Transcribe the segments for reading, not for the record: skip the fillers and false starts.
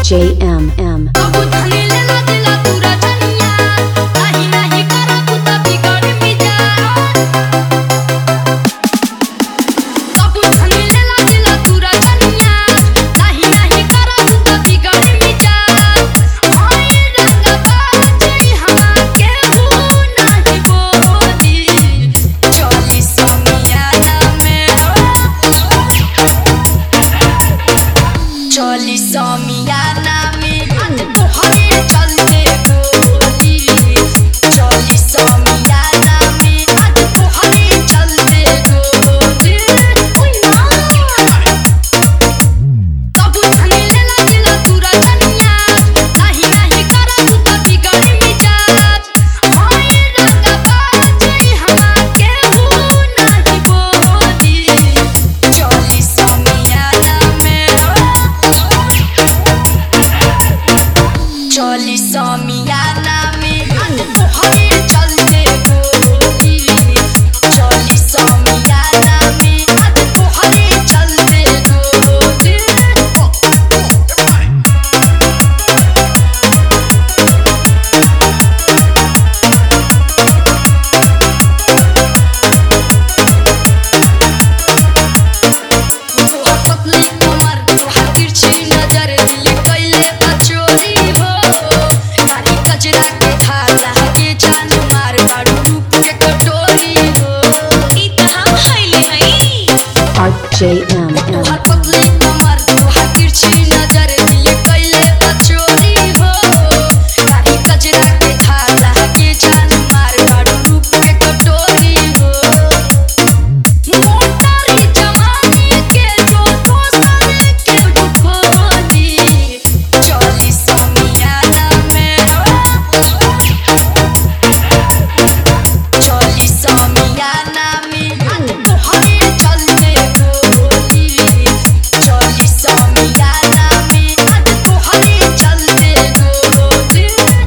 RJMM. चली समियाना में आज तोहरे चलते गोली। चली समियाना में आज तोहरे चलते गोली। सब झमेला दिला दूरा दुनिया नहीं नहीं करा तू तो बिगड़ी मिजाज। हाय रंगा बाजी हमा के हो नहीं बोली। चली समियाना में चली समियाना में आज तोहरे चलते गोली। चली समियाना में आज तोहरे चलते गोली। तोहर पतली कमर तोहर तिरछी नजर दिल कैले बचोरी हो। कारी कजरा के धागा के जान मार बाड़ू रूप के कटोरी हो। ई त हम खइले हई। RJMM. तोहर पतली कमर तोहर तिरछी नजर दिल कैले बचोरी हो। कारी कजरा के धागा के जान मार बाड़ू रूप के कटोरी हो। मोटारी जवानी के जो दोस्तर के खोली। चली समियाना में चली समियाना में आज तोहरे चलते गोली। चली समियाना में आज तोहरे चलते गोली।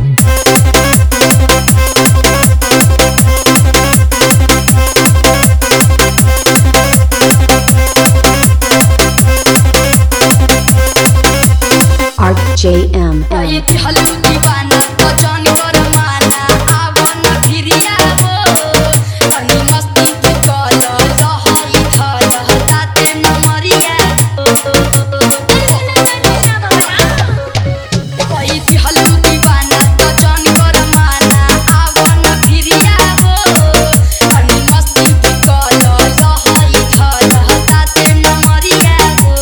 RJMM. ये दिहलू दीवाना तो जान कर माना आवन फिरिया हो। तनी मस्ती के कल लहई थल ताते नमरिया ये दिहलू दीवाना तो जान कर माना आवन फिरिया हो। तनी मस्ती के कल लहई थल ताते नमरिया हो।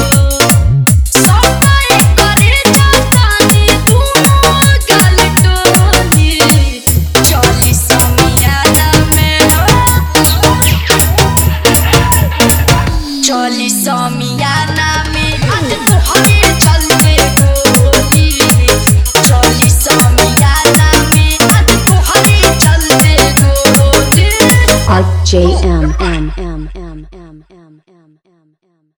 सफाई करे जातानी दूनो गल टोली। चली समियाना में चली समियाना में आज तोहरे चलते गोली। चली समियाना में आज तोहरे चलते गोली। RJMM.